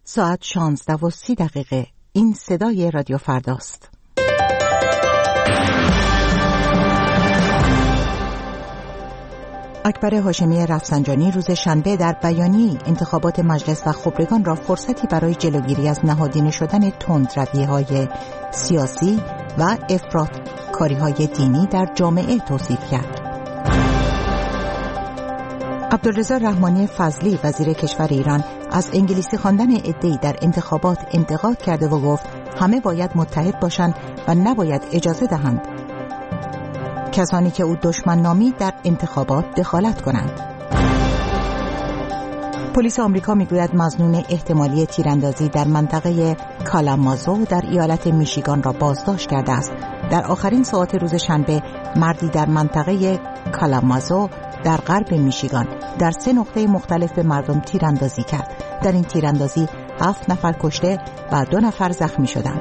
ساعت 16:30. این صدای رادیو فرداست. اکبر هاشمی رفسنجانی روز شنبه در بیانیه‌ای انتخابات مجلس و خبرگان را فرصتی برای جلوگیری از نهادینه شدن تندروی‌های سیاسی و افراط‌کاری‌های دینی در جامعه توصیف کرد. عبدالرضا رحمانی فضلی وزیر کشور ایران از انگلیسی خواندن عده‌ای در انتخابات انتقاد کرده و گفت همه باید متحد باشند و نباید اجازه دهند کسانی که او دشمن نامید در انتخابات دخالت کنند. پلیس آمریکا میگوید مظنون احتمالی تیراندازی در منطقه کالامازو در ایالت میشیگان را بازداشت کرده است. در آخرین ساعات روز شنبه مردی در منطقه کالامازو در غرب میشیگان در 3 نقطه مختلف به مردم تیراندازی کرد. در این تیراندازی 7 نفر کشته و 2 نفر زخمی شدند.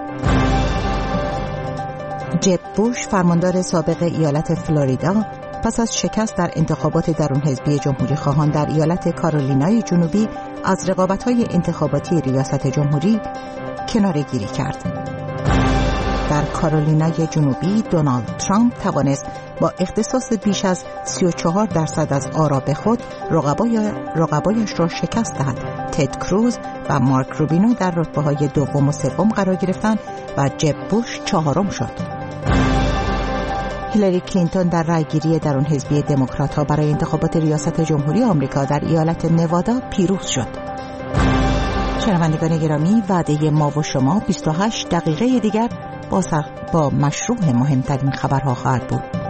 جب بوش فرماندار سابق ایالت فلوریدا پس از شکست در انتخابات درون حزبی جمهوری خواهان در ایالت کارولینای جنوبی از رقابت‌های انتخاباتی ریاست جمهوری کناره‌گیری کرد. در کارولینای جنوبی دونالد ترامپ توانست با اختصاص بیش از 34% از آرا خود رقبایش را شکست دهد. تد کروز و مارک روبینو در رتبه‌های دوم و سوم قرار گرفتند و جب بوش 4م شد. هیلاری کلینتون در رأیگیری درون حزبی دموکرات‌ها برای انتخابات ریاست جمهوری آمریکا در ایالت نوادا پیروز شد. شنوندگان گرامی، وعده ما و شما 28 دقیقه دیگر با مشروع مهمترین خبرها خواهد بود.